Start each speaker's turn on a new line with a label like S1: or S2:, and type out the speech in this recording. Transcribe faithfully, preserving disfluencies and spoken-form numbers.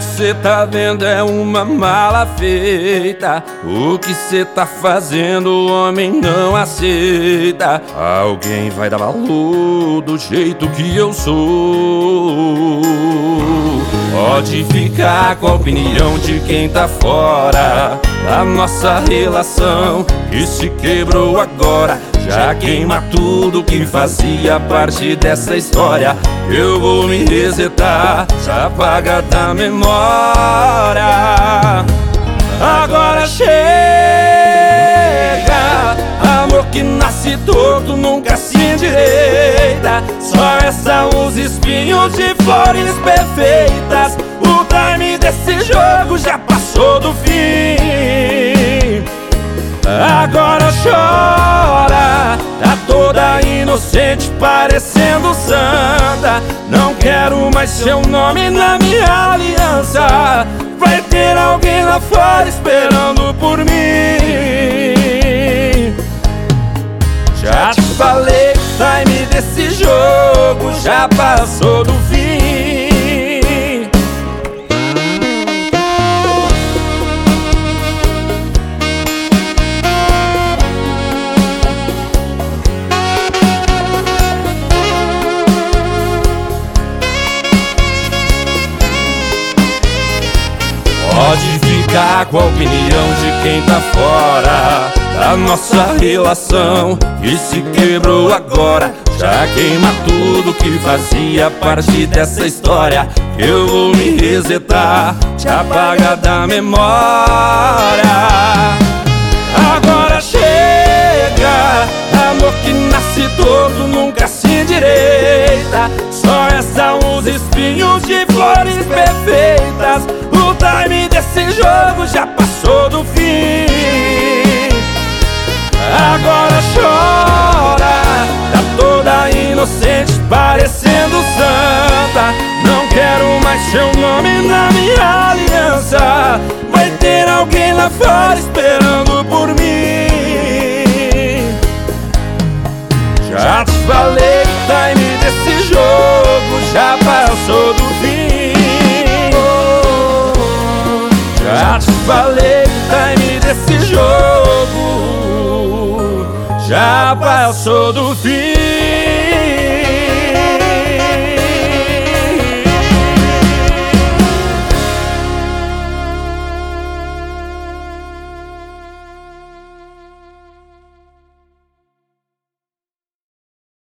S1: que cê tá vendo é uma mala feita. O que cê tá fazendo o homem não aceita. Alguém vai dar valor do jeito que eu sou. Pode ficar com a opinião de quem tá fora da nossa relação que se quebrou agora. Já queima tudo que fazia parte dessa história. Eu vou me resetar, já apaga da memória. Agora chega, amor que nasce torto nunca se endireita. Só resta os espinhos de flores perfeitas. O time desse jogo já passou do fim. Agora chora, tá toda inocente parecendo santa. Não quero mais seu nome na minha aliança. Vai ter alguém lá fora esperando por mim. Já te falei, o time desse jogo já passou do fim. Pode ficar com a opinião de quem tá fora da nossa relação que se quebrou agora. Já queima tudo que fazia parte dessa história. Eu vou me resetar, te apaga da memória. Agora chega, amor que nasce torto nunca se endireita. Só restam os espinhos de flores perfeitas. O time desse jogo já passou do fim. Agora chora, tá toda inocente parecendo santa. Não quero mais seu nome na minha aliança. Vai ter alguém lá fora esperando por mim. Já te falei, o time desse jogo já passou do fim. Já te falei, o time desse jogo já passou do fim.